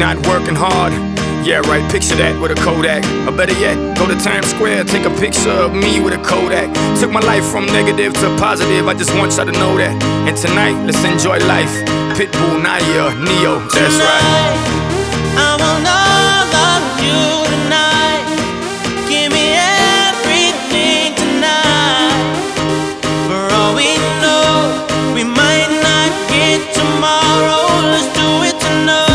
not working hard. Yeah, right, picture that with a Kodak. Or better yet, go to Times Square, take a picture of me with a Kodak. Took my life from negative to positive, I just want y'all to know that. And tonight, let's enjoy life. Pitbull, Nadia, Neo, that's right. I want all of you tonight. Give me everything tonight. For all we know, we might not get tomorrow. Let's do it tonight.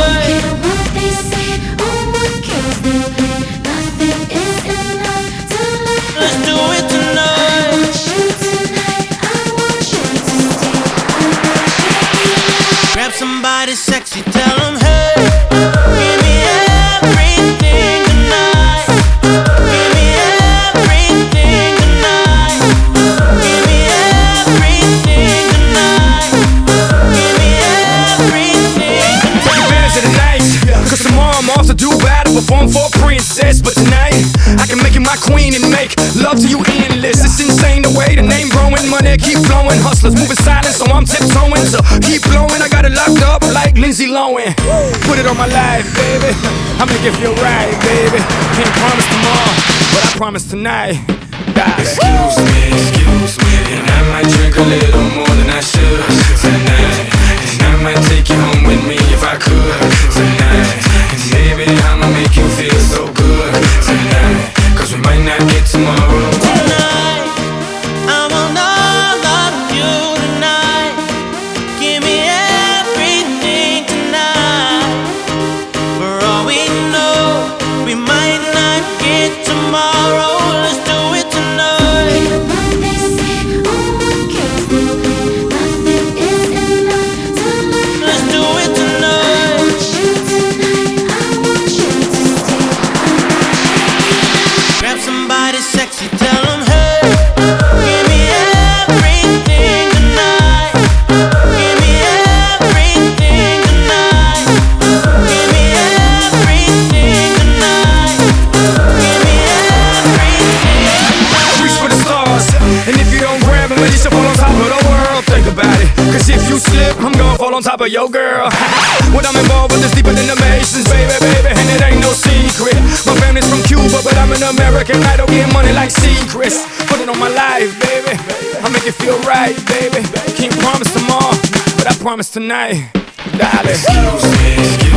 Somebody sexy, tell them, hey, give me everything tonight. Give me everything tonight. Give me everything tonight. Give me everything tonight. Take advantage of the night, cause tomorrow I'm off to do battle, perform for a princess. But tonight, I can make you my queen and make love to you endless. It's insane the way the name growing, money keep flowing. Hustlers moving silent, so I'm tiptoeing. So keep blowing, I got it locked up like Lindsay Lohan. Put it on my life, baby, I make it feel right, baby. Can't promise tomorrow, but I promise tonight. Excuse me, and I might drink a little more than I should tonight. And I might take you home with me if I could tonight. And baby, I'ma make you feel so good tonight, cause we might not get tomorrow. Tonight, I want all of you tonight. Give me everything tonight. For all we know, we might not get tomorrow. Let's do it tonight. Let's do it tonight. Grab somebody sexy, tell them, hey, give me everything tonight. Give me everything tonight. Give me everything tonight. Give me everything tonight. Reach for the stars, and if you don't grab them, at least you fall on top of the world. Think about it, cause if you slip, I'm gonna fall on top of your girl. What I'm involved with is deeper than the Masons, baby, and it ain't no secret. My family's from Cuba, but I'm an American. I don't get money like secrets. Put it on my life, baby, I make it feel right, baby. Can't promise tomorrow, but I promise tonight, darling. Excuse me.